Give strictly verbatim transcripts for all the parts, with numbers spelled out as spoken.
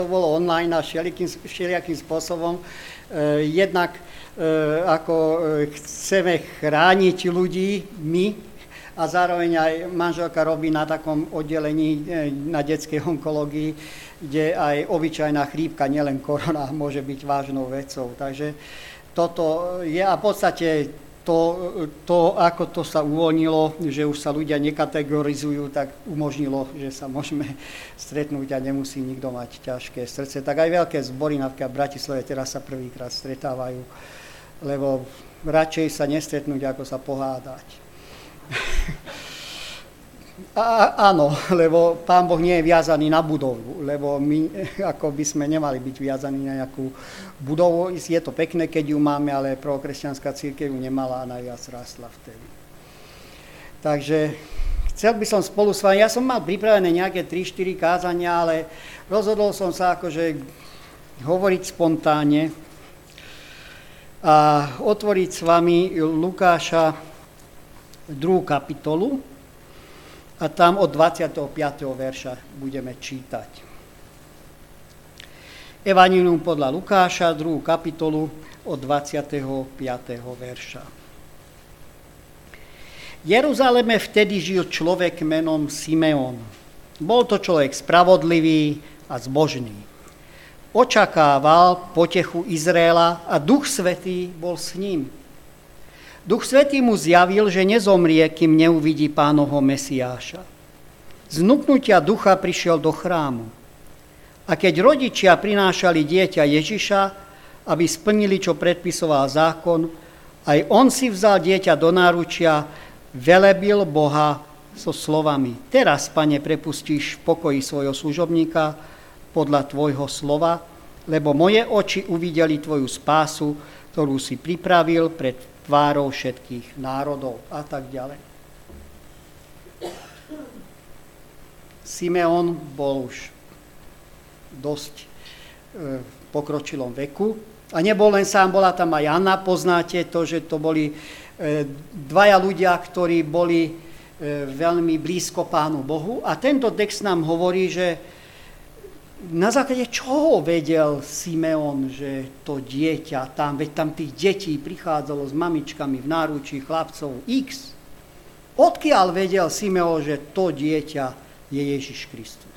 To bolo online a všelijakým, všelijakým spôsobom. E, jednak e, ako chceme chrániť ľudí, my, a zároveň aj manželka robí na takom oddelení e, na detskej onkológii, kde aj obyčajná chrípka, nielen korona, môže byť vážnou vecou. Takže toto je a v podstate to, to, ako to sa uvoľnilo, že už sa ľudia nekategorizujú, tak umožnilo, že sa môžeme stretnúť a nemusí nikto mať ťažké srdce. Tak aj veľké zbory, napríklad v Bratislave, teraz sa prvýkrát stretávajú, lebo radšej sa nestretnúť, ako sa pohádať. A, áno, lebo Pán Boh nie je viazaný na budovu, lebo my ako by sme nemali byť viazaní na nejakú budovu. Je to pekné, keď ju máme, ale prvokresťanská cirkev ju nemala a najviac rastla vtedy. Takže chcel by som spolu s vami, ja som mal pripravené nejaké tri štyri kázania, ale rozhodol som sa akože hovoriť spontánne a otvoriť s vami Lukáša druhú kapitolu. A tam od dvadsiateho piateho verša budeme čítať. Evanjelium podľa Lukáša, druhú kapitolu, od dvadsiateho piateho verša. V Jeruzaleme vtedy žil človek menom Simeon. Bol to človek spravodlivý a zbožný. Očakával potechu Izraela a Duch Svätý bol s ním. Duch Svätý mu zjavil, že nezomrie, kým neuvidí Pánovho Mesiáša. Z vnuknutia ducha prišiel do chrámu. A keď rodičia prinášali dieťa Ježiša, aby splnili, čo predpisoval zákon, aj on si vzal dieťa do náručia, velebil Boha so slovami: Teraz, Pane, prepustíš v pokoji svojho služobníka podľa tvojho slova, lebo moje oči uvideli tvoju spásu, ktorú si pripravil pred tvárou všetkých národov a tak ďalej. Simeon bol už dosť v e, pokročilom veku a nebol len sám, bola tam aj Anna, poznáte to, že to boli e, dvaja ľudia, ktorí boli e, veľmi blízko Pánu Bohu a tento text nám hovorí, že na základe čoho vedel Simeon, že to dieťa tam, veď tam tých detí prichádzalo s mamičkami v náručí chlapcov X. Odkiaľ vedel Simeon, že to dieťa je Ježiš Kristus?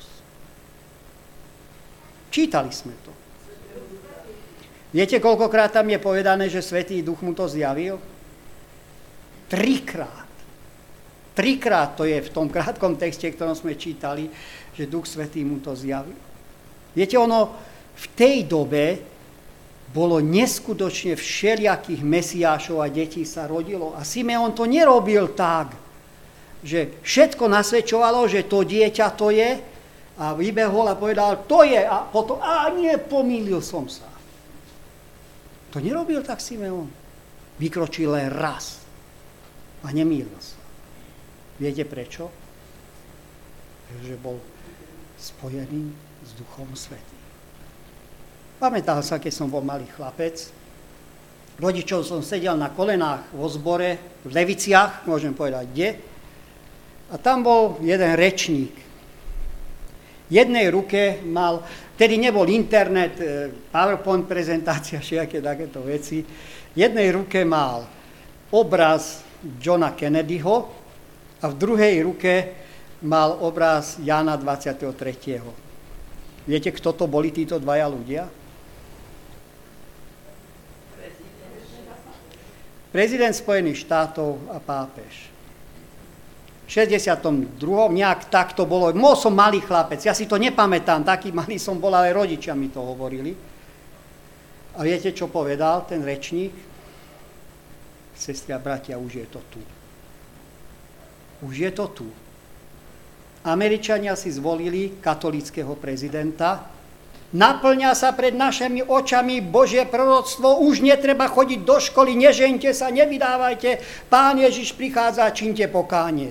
Čítali sme to. Viete, koľkokrát tam je povedané, že Svätý Duch mu to zjavil? Trikrát. Trikrát to je v tom krátkom texte, ktorom sme čítali, že Duch Svätý mu to zjavil. Viete, ono v tej dobe bolo neskutočne všelijakých mesiášov a detí sa rodilo. A Simeon to nerobil tak, že všetko nasvedčovalo, že to dieťa to je a vybehol a povedal, to je a potom, a nie, pomýlil som sa. To nerobil tak Simeon. Vykročil len raz a nemýlil sa. Viete prečo? Pretože bol spojený s Duchom Svätým. Pamätám sa, keď som bol malý chlapec, rodičov som sedel na kolenách vo zbore, v Leviciach, môžem povedať kde, a tam bol jeden rečník. V jednej ruke mal, vtedy nebol internet, PowerPoint prezentácia, všetké takéto veci, v jednej ruke mal obraz Johna Kennedyho a v druhej ruke mal obraz Jána dvadsiateho tretieho Viete, kto to boli títo dvaja ľudia? Prezident Spojených štátov a pápež. V šesťdesiatom druhom nejak tak to bolo. Bol som malý chlapec, ja si to nepamätám, taký malý som bol, ale rodičia mi to hovorili. A viete, čo povedal ten rečník? Sestri a bratia, už je to tu. Už je to tu. Američania si zvolili katolíckeho prezidenta. Naplňa sa pred našimi očami Božie proroctvo. Už netreba chodiť do školy, nežeňte sa, nevydávajte. Pán Ježiš prichádza, čínte pokánie.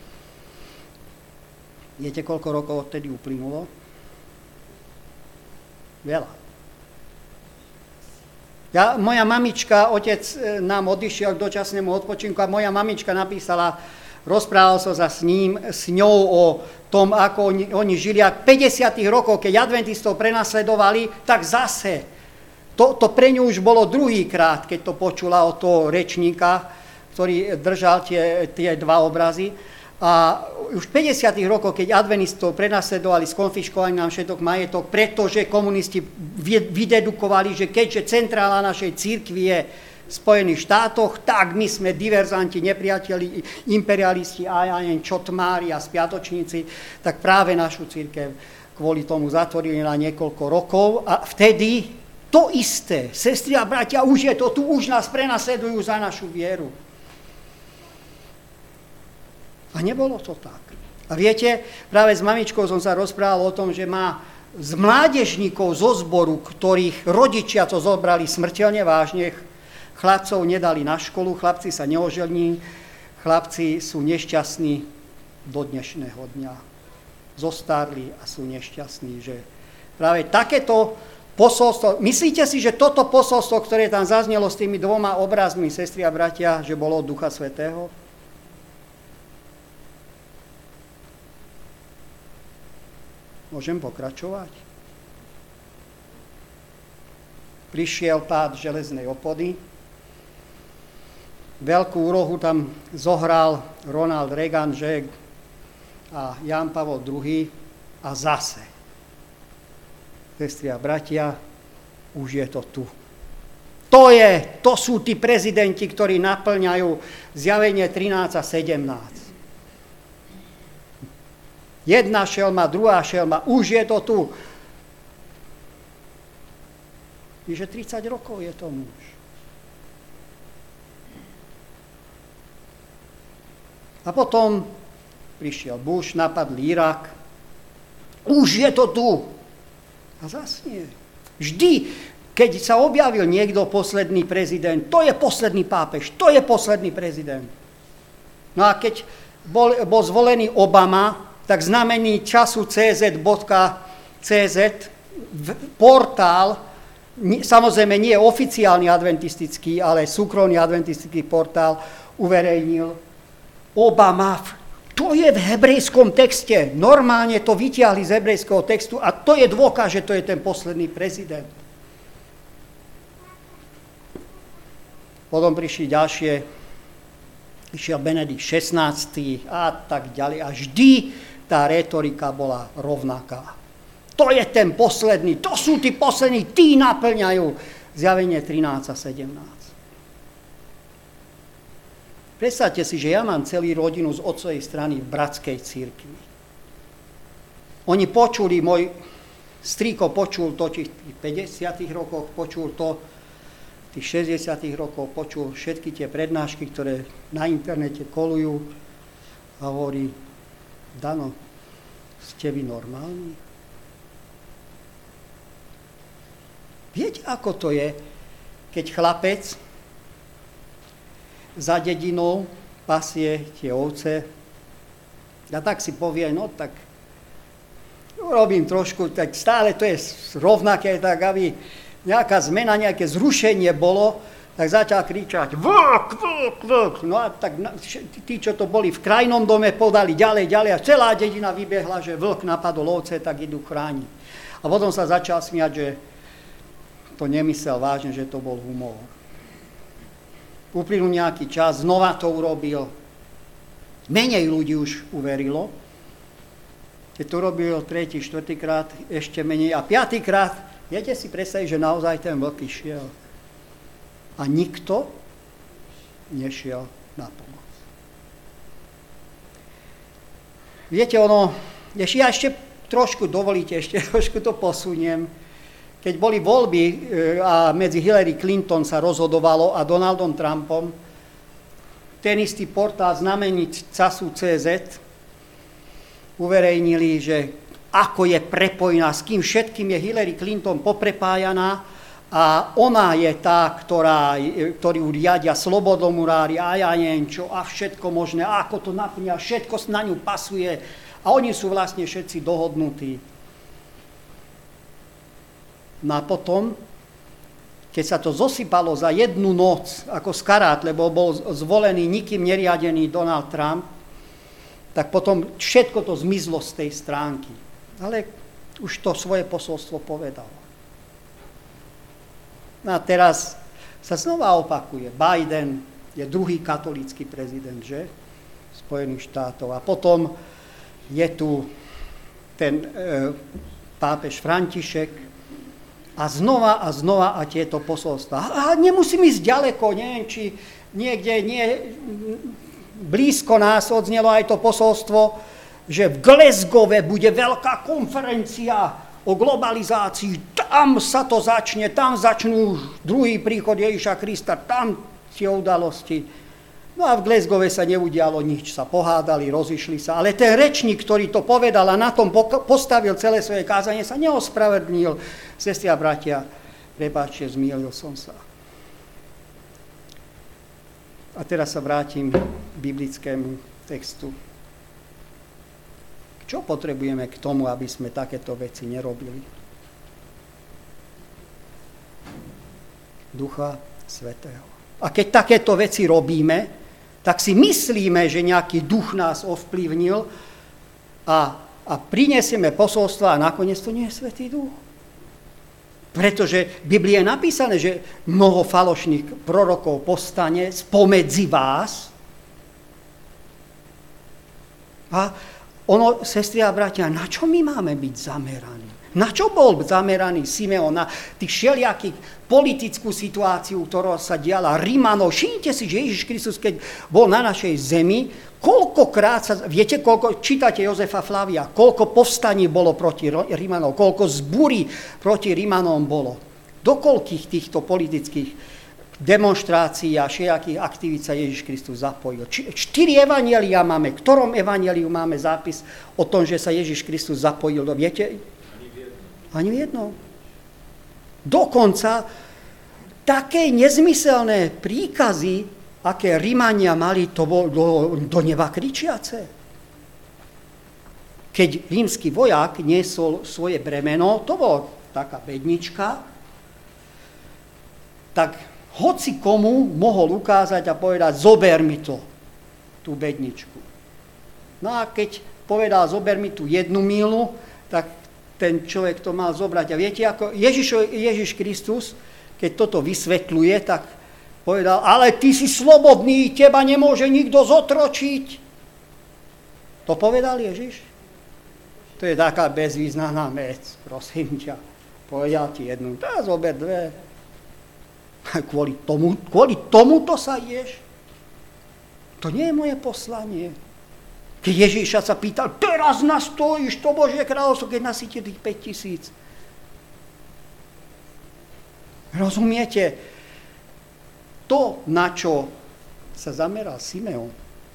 Viete, koľko rokov odtedy uplynulo? Veľa. Ja, moja mamička, otec nám odišiel k dočasnému odpočinku a moja mamička napísala rozprával som sa s ním, s ňou o tom, ako oni, oni žili. A v päťdesiatych rokoch, keď adventistov prenasledovali, tak zase. To, to pre ňu už bolo druhýkrát, keď to počula od toho rečníka, ktorý držal tie, tie dva obrazy. A už v päťdesiatych rokoch, keď adventistov prenasledovali, skonfiškovali nám všetok majetok, pretože komunisti vydedukovali, že keďže centrála našej cirkvi je v Spojených štátoch, tak my sme diverzanti, nepriateli, imperialisti a ja neviem, čotmári a spiatočníci, tak práve našu cirkev kvôli tomu zatvorili na niekoľko rokov a vtedy to isté, sestri a bratia, už je to tu, už nás prenasledujú za našu vieru. A nebolo to tak. A viete, práve s mamičkou som sa rozprával o tom, že má z mládežníkov zo zboru, ktorých rodičia to zobrali smrteľne vážne, chlapcov nedali na školu, chlapci sa neožení, chlapci sú nešťastní do dnešného dňa. Zostarli a sú nešťastní, že práve takéto posolstvo, myslíte si, že toto posolstvo, ktoré tam zaznelo s tými dvoma obrazmi, sestri a bratia, že bolo od Ducha Svätého? Môžem pokračovať? Prišiel pád železnej opony. Veľkú úlohu tam zohral Ronald Reagan, že a Ján Pavol druhý. A zase, sestri a bratia, už je to tu. To je, to sú tí prezidenti, ktorí naplňajú Zjavenie trinásť a sedemnásť. Jedna šelma, druhá šelma, už je to tu. Že tridsať rokov je tomu už. A potom prišiel Bush, napadl Irak. Už je to tu. A zasnie. Vždy, keď sa objavil niekto posledný prezident, to je posledný pápež, to je posledný prezident. No a keď bol, bol zvolený Obama, tak znamení času cé zet bodka cé zet portál, samozrejme nie oficiálny adventistický, ale súkromný adventistický portál, uverejnil Obama. To je v hebrejskom texte. Normálne to vytiahli z hebrejského textu a to je dôkaz, že to je ten posledný prezident. Potom prišli ďalšie, išiel Benedikt šestnásty a tak ďalej. A vždy tá retorika bola rovnaká. To je ten posledný, to sú tí poslední, tí naplňajú Zjavenie trinásť a sedemnásť. Predstavte si, že ja mám celý rodinu z otcovej strany v bratskej cirkvi. Oni počuli, môj strýko počul to v tých päťdesiatych rokoch, počul to v tých šesťdesiatych rokoch, počul všetky tie prednášky, ktoré na internete kolujú a hovorí: Dano, ste vy normálni? Viete, ako to je, keď chlapec za dedinou pasie tie ovce a tak si povie, no tak robím trošku, tak stále to je rovnaké, tak aby nejaká zmena, nejaké zrušenie bolo, tak začal kričať vlk, vlk, vlk. No a tak tí, čo to boli v krajnom dome, podali ďalej, ďalej a celá dedina vybehla, že vlk napadol ovce, tak idú chrániť. A potom sa začal smiať, že to nemyslel vážne, že to bol humor. Uplynul nejaký čas, znova to urobil. Menej ľudí už uverilo. Keď to robil tretí, štvrtýkrát, ešte menej. A piatýkrát, viete si predstaviť, že naozaj ten vlk išiel. A nikto nešiel na pomoc. Viete, ono, ešte, ja ešte trošku, dovolíte, ešte trošku to posuniem. Keď boli voľby a medzi Hillary Clinton sa rozhodovalo a Donaldom Trumpom, ten istý portál znamení času cé zet uverejnili, že ako je prepojená, s kým všetkým je Hillary Clinton poprepájaná, a ona je tá, ktorá, ktorú riadia slobodomurári a ja neviem čo a všetko možné, ako to naplňa, všetko na ňu pasuje a oni sú vlastne všetci dohodnutí. No a potom, keď sa to zosypalo za jednu noc ako z karát, lebo bol zvolený nikým neriadený Donald Trump, tak potom všetko to zmizlo z tej stránky. Ale už to svoje posolstvo povedal. No a teraz sa znova opakuje. Biden je druhý katolícky prezident, že? Spojených štátov. A potom je tu ten e, pápež František a znova a znova a tieto posolstvá. A nemusím ísť ďaleko, neviem, či niekde nie, blízko nás odznelo aj to posolstvo, že v Glasgowe bude veľká konferencia o globalizácii. Tam sa to začne, tam začnú druhý príchod Ježiša Krista, tam tie udalosti. No a v Glasgowe sa neudialo nič, sa pohádali, rozišli sa, ale ten rečník, ktorý to povedal a na tom postavil celé svoje kázanie, sa neospravedlnil. Sestri a bratia, prepáčte, zmielil som sa. A teraz sa vrátim k biblickému textu. Čo potrebujeme k tomu, aby sme takéto veci nerobili? Ducha Svätého. A keď takéto veci robíme, tak si myslíme, že nejaký duch nás ovplyvnil a, a prinesieme posolstva a nakoniec to nie je Svätý Duch. Pretože v Biblii je napísané, že mnoho falošných prorokov povstane spomedzi vás. A ono, sestri a bratia, na čo my máme byť zameraní? Na čo bol zameraný Simeon? Na tých všelijakých politickú situáciu, ktorá sa diala Rimanov. Všimnite si, že Ježiš Kristus, keď bol na našej zemi, koľkokrát sa, viete, koľko, čítate Jozefa Flavia, koľko povstaní bolo proti Rimanov, koľko zbúry proti Rimanom bolo. Do koľkých týchto politických demonštrácií a všelijakých aktivít sa Ježiš Kristus zapojil. Či, štyri evanjelia máme. V ktorom evanjeliu máme zápis o tom, že sa Ježiš Kristus zapojil? Viete? Ani v jednom. Dokonca také nezmyselné príkazy, aké Rimania mali, to bolo do, do neba kričiace. Keď rímsky vojak niesol svoje bremeno, to bola taká bednička, tak hoci komu mohol ukázať a povedať, zober mi to, tú bedničku. No a keď povedal, zober mi tú jednu mílu, tak ten človek to mal zobrať. A viete, ako Ježiš, Ježiš Kristus, keď toto vysvetľuje, tak povedal, ale ty si slobodný, teba nemôže nikto zotročiť. To povedal Ježiš? To je taká bezvýznamná vec, prosím ťa. Povedal ti jednu, tá zober dve. Kvôli tomu, kvôli tomuto sa ideš? To nie je moje poslanie. Keď Ježíša sa pýtal, teraz nastojíš to Božie kráľovstvo, keď nasíte tých päť tisíc. Rozumiete? To, na čo sa zameral Simeon,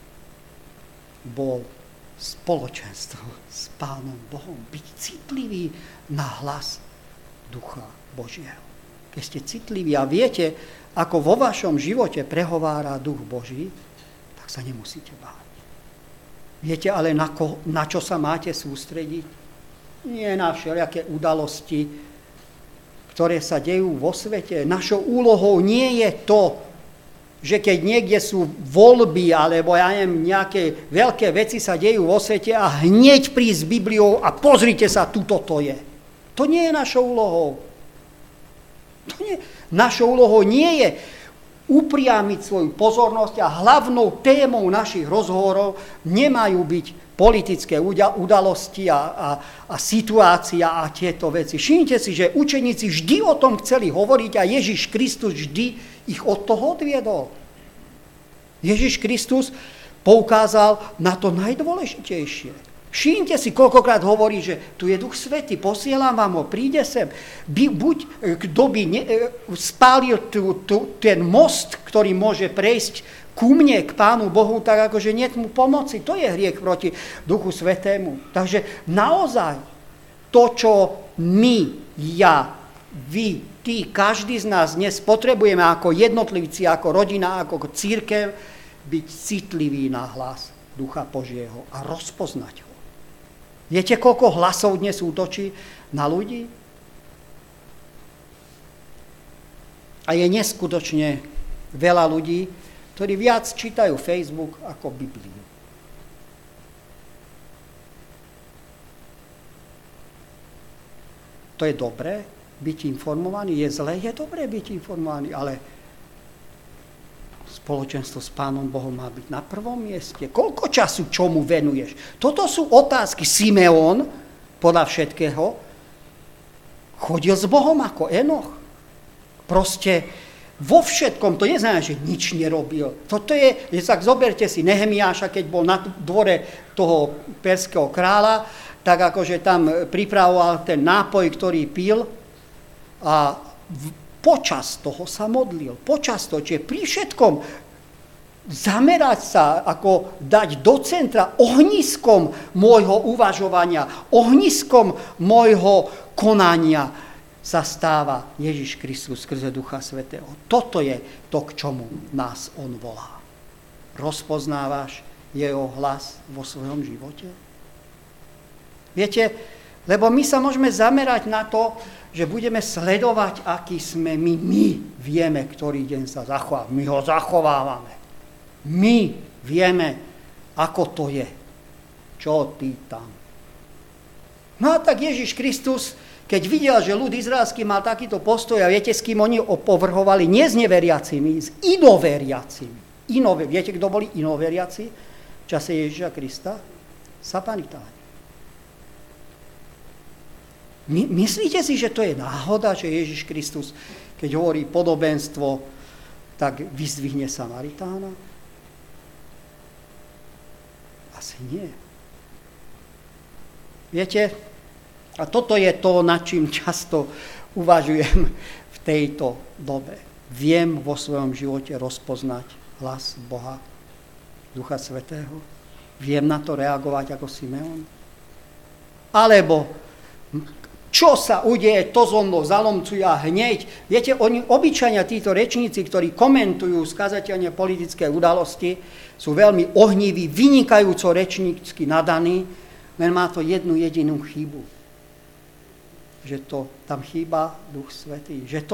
bol spoločenstvo s Pánom Bohom. Byť citlivý na hlas Ducha Božieho. Keď ste citliví a viete, ako vo vašom živote prehovára Duch Boží, tak sa nemusíte báť. Viete ale, na, ko, na čo sa máte sústrediť? Nie na všelijaké udalosti, ktoré sa dejú vo svete. Našou úlohou nie je to, že keď niekde sú voľby, alebo ja neviem, nejaké veľké veci sa dejú vo svete a hneď prísť s Bibliou a pozrite sa, tuto to je. To nie je našou úlohou. To nie, našou úlohou nie je upriamiť svoju pozornosť a hlavnou témou našich rozhovorov nemajú byť politické udalosti a, a, a situácia a tieto veci. Všimnite si, že učeníci vždy o tom chceli hovoriť a Ježiš Kristus vždy ich od toho odviedol. Ježiš Kristus poukázal na to najdôležitejšie. Všimnite si, koľkokrát hovorí, že tu je Duch Svätý, posielam vám ho, príde sem. By, buď kto by ne, spálil tu, tu, ten most, ktorý môže prejsť ku mne, k Pánu Bohu, tak akože nie mu pomoci. To je hriech proti Duchu Svätému. Takže naozaj to, čo my, ja, vy, ty, každý z nás dnes potrebujeme ako jednotlivci, ako rodina, ako cirkev, byť citlivý na hlas Ducha Božieho a rozpoznať ho. Viete, koľko hlasov dnes útočí na ľudí? A je neskutočne veľa ľudí, ktorí viac čítajú Facebook ako Bibliu. To je dobré, byť informovaný, je zlé, je dobré byť informovaný, ale spoločenstvo s Pánom Bohom má byť na prvom mieste. Koľko času čomu venuješ? Toto sú otázky. Simeon, podľa všetkého, chodil s Bohom ako Enoch. Proste vo všetkom, to neznamená, že nič nerobil. Toto je, tak zoberte si Nehemiáša, keď bol na dvore toho perského kráľa, tak akože tam pripravoval ten nápoj, ktorý pil a v, počas toho sa modlil. Počas toho, čiže pri všetkom zamerať sa, ako dať do centra ohniskom môjho uvažovania, ohniskom môjho konania sa stáva Ježiš Kristus skrze Ducha Svätého. Toto je to, k čomu nás on volá. Rozpoznávaš jeho hlas vo svojom živote? Viete, lebo my sa môžeme zamerať na to, že budeme sledovať, aký sme my. My vieme, ktorý deň sa zachová. My ho zachovávame. My vieme, ako to je. Čo ty tam? No a tak Ježiš Kristus, keď videl, že ľud izraelský mal takýto postoj, a viete, s kým oni opovrhovali? Nie s neveriacimi, s inoveriacimi. Inove, viete, kto boli inoveriaci v čase Ježiša Krista? Samaritáni. My, myslíte si, že to je náhoda, že Ježiš Kristus, keď hovorí podobenstvo, tak vyzdvihne Samaritána? Asi nie. Viete, a toto je to, nad čím často uvažujem v tejto dobe. Viem vo svojom živote rozpoznať hlas Boha, Ducha Svätého? Viem na to reagovať ako Simeon? Alebo čo sa udeje, to zo mnou zalomcuje a hneď. Viete, oni, obyčajne títo rečníci, ktorí komentujú skazateľne politické udalosti, sú veľmi ohniví, vynikajúco rečnícky nadaní, len má to jednu jedinú chybu. Že to tam chýba Duch Svätý. Že to...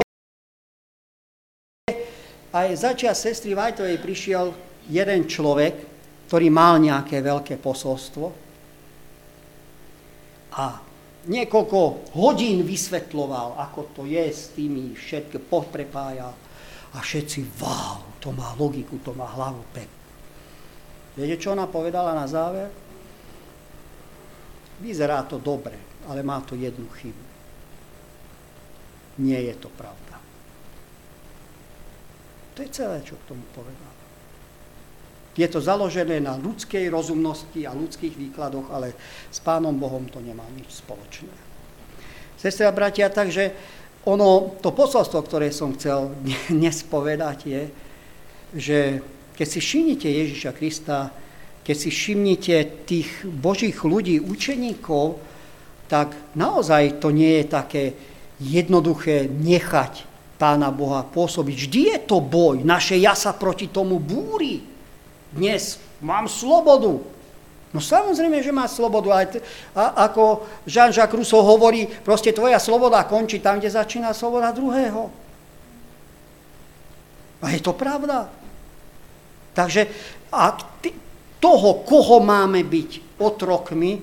Aj za čas sestry Vajtovej prišiel jeden človek, ktorý mal nejaké veľké posolstvo a niekoľko hodín vysvetľoval, ako to je s tými všetky poprepájal a všetci, wow, to má logiku, to má hlavu, pek. Viete, čo ona povedala na záver? Vyzerá to dobre, ale má to jednu chybu. Nie je to pravda. To je celé, čo k tomu povedala. Je to založené na ľudskej rozumnosti a ľudských výkladoch, ale s Pánom Bohom to nemá nič spoločné. Sestri a bratia, takže ono, to posolstvo, ktoré som chcel dnes povedať, je, že keď si všimnite Ježiša Krista, keď si všimnite tých Božích ľudí, učeníkov, tak naozaj to nie je také jednoduché nechať Pána Boha pôsobiť. Vždy je to boj, naše ja sa proti tomu búri. Dnes mám slobodu. No samozrejme, že má slobodu, ale t- a, ako Jean-Jacques Rousseau hovorí, proste tvoja sloboda končí tam, kde začína sloboda druhého. A je to pravda. Takže ak ty, toho, koho máme byť otrokmi,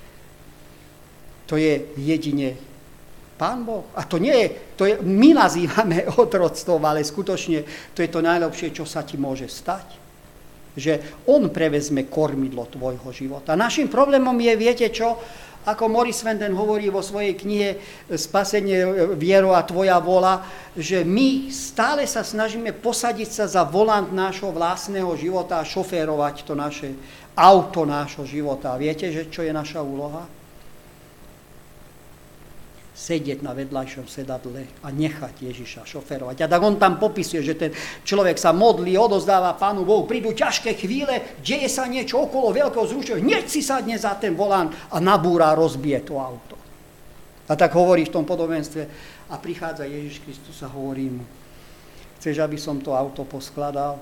to je jedine Pán Boh. A to nie je, to je, my nazývame otroctvom, ale skutočne to je to najlepšie, čo sa ti môže stať. Že on prevezme kormidlo tvojho života. Našim problémom je, viete čo, ako Maurice Venden hovorí vo svojej knihe Spasenie vierou a tvoja vola, že my stále sa snažíme posadiť sa za volant nášho vlastného života a šoférovať to naše auto nášho života. Viete, že čo je naša úloha? Sedieť na vedľajšom sedadle a nechať Ježiša šoferovať. A tak on tam popisuje, že ten človek sa modlí, odozdáva Pánu Bohu, prídu ťažké chvíle, deje sa niečo okolo veľkého zrušenia, hneď si sadne za ten volant a nabúra, rozbije to auto. A tak hovorí v tom podobenstve a prichádza Ježiš Kristus a hovorí mu, chceš, aby som to auto poskladal?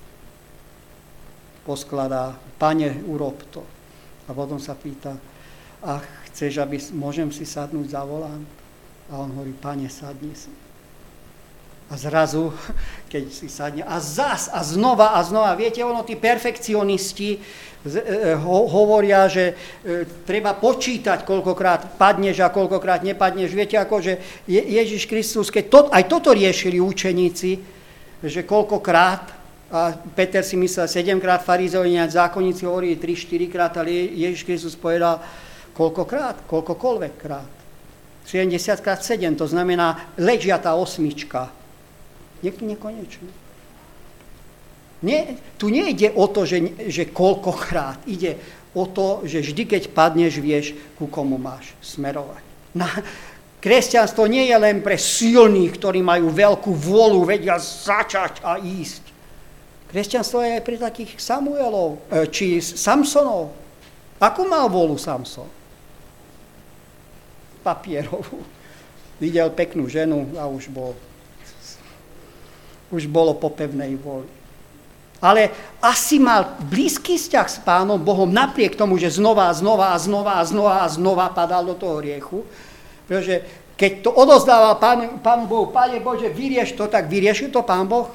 Poskladá, Pane, urob to. A potom sa pýta, ach, chceš, aby môžem si sadnúť za volant? A on hovorí, Pane, sadni si. A zrazu, keď si sadne, a zas, a znova, a znova. Viete, ono, tí perfekcionisti z, e, ho, hovoria, že e, treba počítať, koľkokrát padneš a koľkokrát nepadneš. Viete, ako, že Je, Ježiš Kristus, keď to, aj toto riešili učeníci, že koľkokrát, a Peter si myslel sedemkrát, farizei a zákonníci hovorí tri štyri krát, ale Ježiš Kristus povedal koľkokrát, koľkokoľvek krát. sedemdesiat krát sedem, to znamená ležiatá osmička. Nie, nekonečne. Nie, tu nejde o to, že, že koľkokrát. Ide o to, že vždy, keď padneš, vieš, ku komu máš smerovať. Na, kresťanstvo nie je len pre silných, ktorí majú veľkú vôľu, vedia začať a ísť. Kresťanstvo je aj pre takých Samuelov, či Samsonov. Akú mal vôľu Samson? Papierovú. Videl peknú ženu a už bol, už bolo po pevnej vôli. Ale asi mal blízky vzťah s Pánom Bohom napriek tomu, že znova a znova a znova a znova a znova padal do toho hriechu. Pretože keď to odozdával Pánu, Pánu Bohu, Pane Bože, vyrieš to, tak vyriešil to Pán Boh?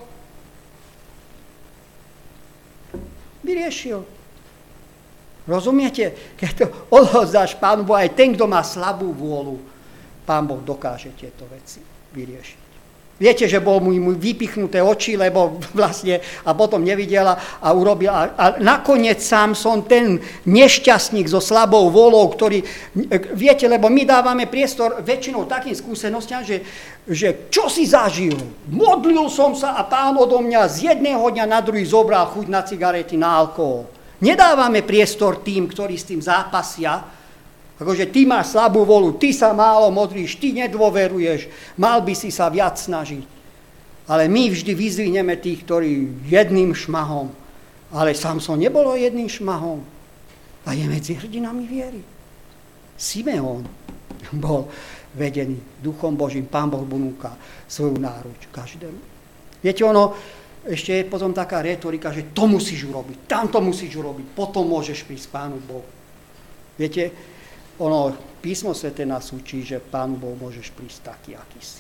Vyriešil. Rozumiete? Keď to odovzdáš Pánu Bohu, aj ten, kto má slabú vôľu, Pán Boh dokáže tieto veci vyriešiť. Viete, že bol mu vypichnuté oči, lebo vlastne a potom nevidela a urobil. A, a nakoniec Samson, ten nešťastník so slabou vôľou, ktorý, viete, lebo my dávame priestor väčšinou takým skúsenostiam, že, že čo si zažil? Modlil som sa a Pán odo mňa z jedného dňa na druhý zobral chuť na cigarety, na alkohol. Nedávame priestor tým, ktorí s tým zápasia. Akože ty máš slabú volu, ty sa málo modlíš, ty nedôveruješ, mal by si sa viac snažiť. Ale my vždy vyzvihneme tých, ktorí jedným šmahom, ale Samson nebolo jedným šmahom a je medzi hrdinami viery. Simeon bol vedený Duchom Božím, Pán Boh bunúka svoju náruč každému. Viete, ono, ešte je potom taká retorika, že to musíš urobiť, tam to musíš urobiť, potom môžeš prísť Pánu Bohu. Viete, ono, písmo sväté nás učí, že Pánu Bohu môžeš prísť taký, aký si.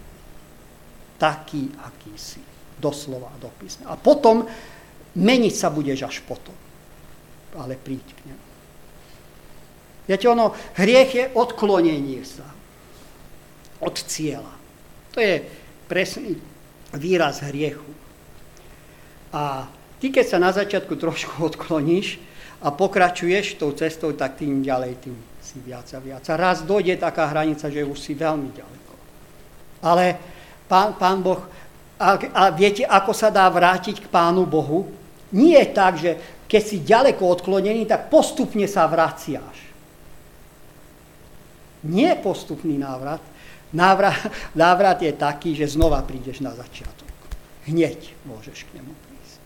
Taký, aký si. Doslova do písma. A potom meniť sa budeš až potom. Ale príď k nemu. Viete, ono, hriech je odklonenie sa od cieľa. To je presný výraz hriechu. A ty, keď sa na začiatku trošku odkloníš a pokračuješ tou cestou, tak tým ďalej, tým si viac a viac. A raz dojde taká hranica, že už si veľmi ďaleko. Ale pán, pán Boh, a, a viete, ako sa dá vrátiť k Pánu Bohu? Nie je tak, že keď si ďaleko odklonený, tak postupne sa vraciaš. Nie postupný návrat. návrat. Návrat je taký, že znova prídeš na začiatok. Hneď môžeš k nemu prísť.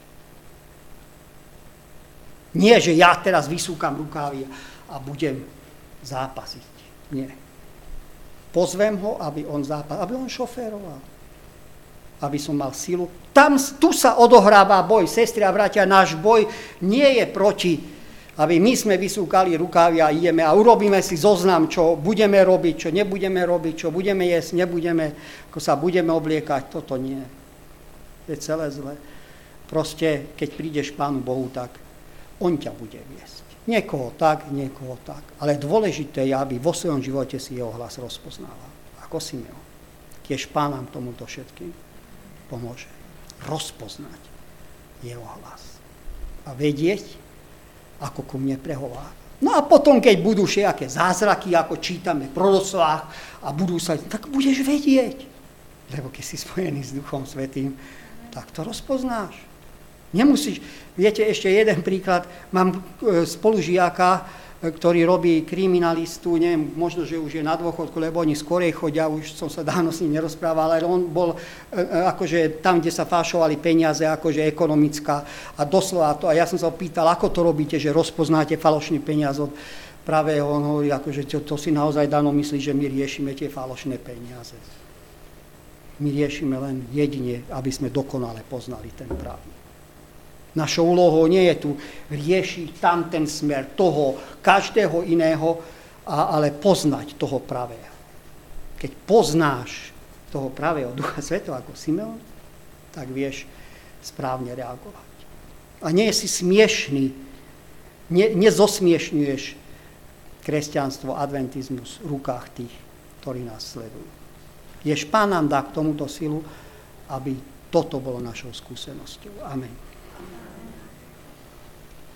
Nie, že ja teraz vysúkam rukávy a budem zápasiť. Nie. Pozvem ho, aby on zápasil, aby on šoféroval. Aby som mal silu. Tam, tu sa odohráva boj, sestri a bratia, náš boj nie je proti, aby my sme vysúkali rukávy a ideme a urobíme si zoznam, čo budeme robiť, čo nebudeme robiť, čo budeme jesť, nebudeme, ako sa budeme obliekať, toto nie. Je celé zle. Proste, keď prídeš k Pánu Bohu, tak on ťa bude viesť. Niekoho tak, niekoho tak. Ale dôležité je, aby vo svojom živote si jeho hlas rozpoznával. Ako Simeon. Tiež Pán nám tomuto všetkým pomôže. Rozpoznať jeho hlas. A vedieť, ako ku mne prehovára. No a potom, keď budú všetké zázraky, ako čítame v proroctvách a budú sa, tak budeš vedieť. Lebo keď si spojený s Duchom Svätým, tak to rozpoznáš. Nemusíš, viete, ešte jeden príklad, mám spolužiaka, ktorý robí kriminalistu, neviem, možno, že už je na dôchodku, lebo oni skorej chodia, už som sa dávno s ním nerozprával, ale on bol akože tam, kde sa fášovali peniaze, akože ekonomická a doslova to. A ja som sa pýtal, ako to robíte, že rozpoznáte falošný peniaz od pravého. On hovorí, akože to, to si naozaj Dano myslí, že my riešime tie falošné peniaze. My riešime len jedine, aby sme dokonale poznali ten pravý. Našou úlohou nie je tu riešiť tam ten smer toho, každého iného, a, ale poznať toho pravého. Keď poznáš toho pravého Ducha Svätého ako Simeon, tak vieš správne reagovať. A nie si smiešný, ne, nezosmiešňuješ kresťanstvo, adventizmus v rukách tých, ktorí nás sledujú. Jež Pán nám dá k tomuto silu, aby toto bolo našou skúsenosťou. Amen.